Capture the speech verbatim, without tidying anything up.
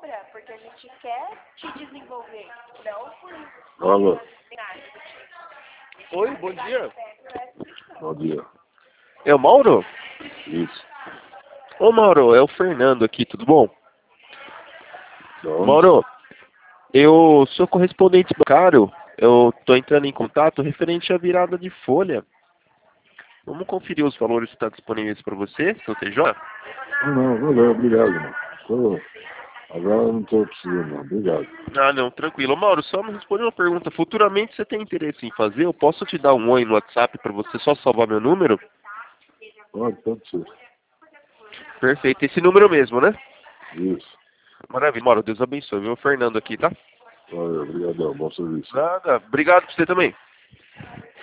cobra, porque a gente quer te desenvolver, não por Alô. Oi, bom dia. Bom dia. É o Mauro? Isso. Ô Mauro, é o Fernando aqui, tudo bom? De onde? Mauro, eu sou correspondente bancário, eu tô entrando em contato referente à virada de folha. Vamos conferir os valores que estão disponíveis para você, seu T J? Ah, não, valeu, obrigado, mano. Tô... Agora eu não estou precisando, não. Obrigado. Ah, não, tranquilo. Mauro, só me responde uma pergunta. Futuramente você tem interesse em fazer? Eu posso te dar um oi no WhatsApp para você só salvar meu número? Pode, pode ser. Perfeito, esse número mesmo, né? Isso. Maravilha, Mauro, Deus abençoe. Viu? O Fernando aqui, tá? Valeu, obrigadão. Bom serviço. Nada, obrigado pra você também.